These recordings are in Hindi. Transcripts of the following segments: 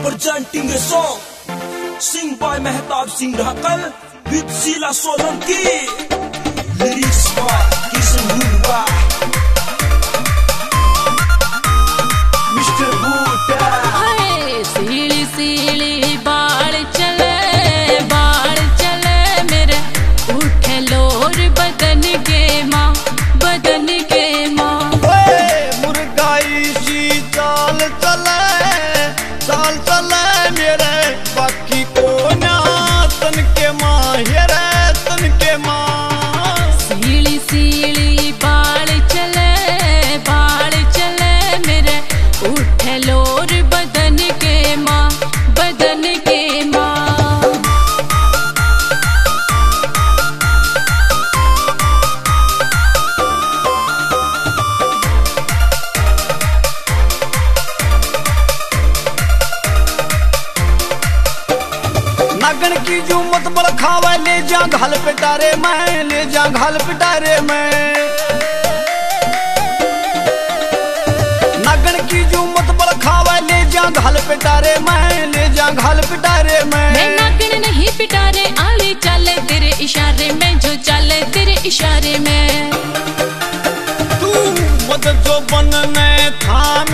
Presenting a song sing by Mehtab Singh Dhakal with Sheila Solanki. Lyrics by Kishan Hulwa, Mr. Buddha. Hey, सीली सीली बाल चले मेरे उठे लोर बदन के माँ मुर्गाई सी चाल चले मेरे बाकी को ना तन के माँ हेरे तन के माँ। सीली सीली बाल चले मेरे उठे लोर बदन के माँ नागन की जो मत बड़ खावे ले जा घाल पिटारे में, ले जा घाल पिटारे में। नागन की जो मत बड़ खावे ले जा घाल पिटारे में, ले जा घाल पिटारे में। मैं नागन नहीं पिटारे आली चले तेरे इशारे में, जो चले तेरे इशारे में। तू मत जो बनने थाम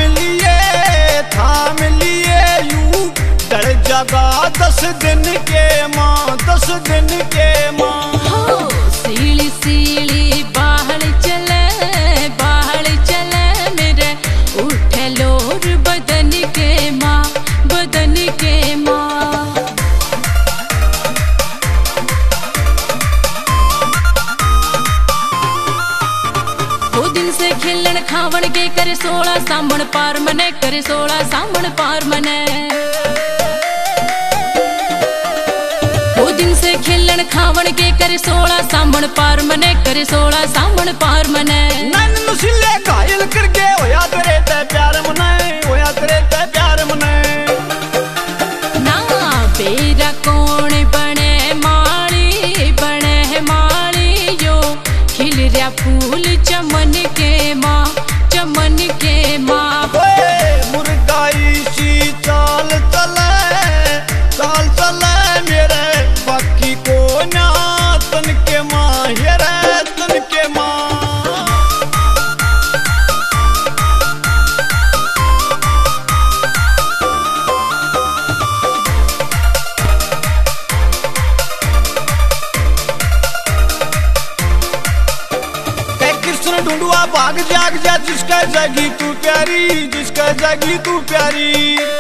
लिए यूं डर जगा 10 दिन के माँ, 10 दिन के माँ। हो सीली सीली बाहर चले मेरे उठे लोर बदन के माँ वो दिन से खिलन खावन के करे 16 सामण पार मने, करे 16 सामण पार मने। दिन से खेलन खावन के करे 16 सामण पार मने, करे 16 सामण पार मने। नन नुसिले घायल करके होया तेरे ते प्यार मने, होया तेरे ते प्यार मने। ना बेरा कौन बने माली यो खिल रहा फूल चमन के माँ मुर्गाई सी चाल चले मेरे बाकी को ना तन के माँ हेरे तन के माँ। कृष्ण ढूंढुआ भाग जाग जा जिसका जागी तू प्यारी, जिसका जागी तू प्यारी।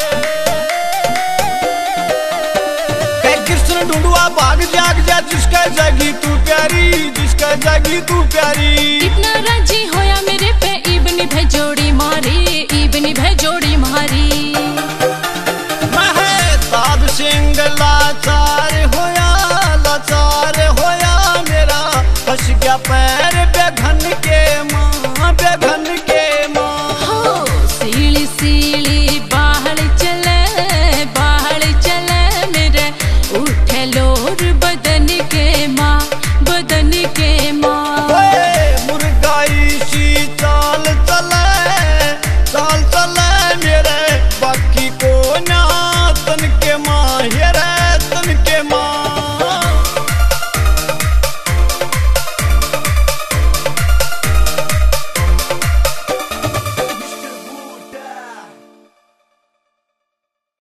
कृष्ण ढूंढुआ भाग जाग जा जिसका जागी तू प्यारी, जिसका जागी तू प्यारी। कितना राजी होया मेरे पे इब्नी भेजोड़ी मारी, इब्नी भेजोड़ी मारी।